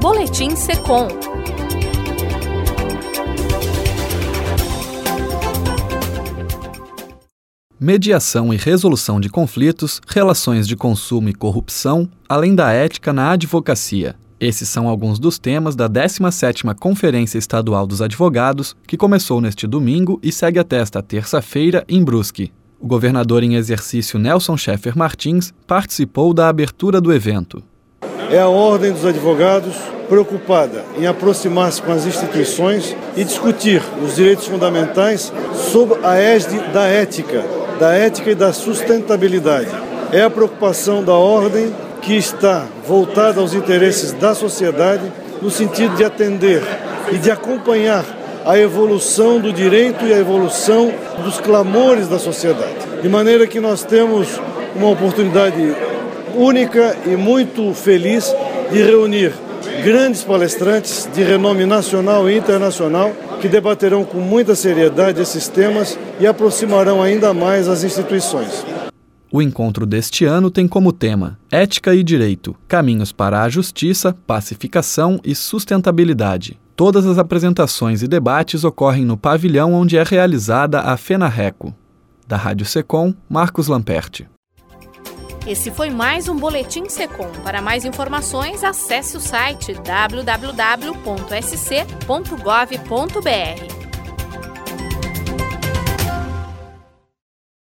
Boletim Secom. Mediação e resolução de conflitos, relações de consumo e corrupção, além da ética na advocacia. Esses são alguns dos temas da 17ª Conferência Estadual dos Advogados, que começou neste domingo e segue até esta terça-feira em Brusque. O governador em exercício Nelson Schaeffer Martins participou da abertura do evento. É a Ordem dos Advogados preocupada em aproximar-se com as instituições e discutir os direitos fundamentais sob a égide da ética e da sustentabilidade. É a preocupação da Ordem que está voltada aos interesses da sociedade no sentido de atender e de acompanhar a evolução do direito e a evolução dos clamores da sociedade. De maneira que nós temos uma oportunidade única e muito feliz de reunir grandes palestrantes de renome nacional e internacional que debaterão com muita seriedade esses temas e aproximarão ainda mais as instituições. O encontro deste ano tem como tema Ética e Direito, caminhos para a justiça, pacificação e sustentabilidade. Todas as apresentações e debates ocorrem no pavilhão onde é realizada a FENARRECO. Da Rádio Secom, Marcos Lamperti. Esse foi mais um Boletim Secom. Para mais informações, acesse o site www.sc.gov.br.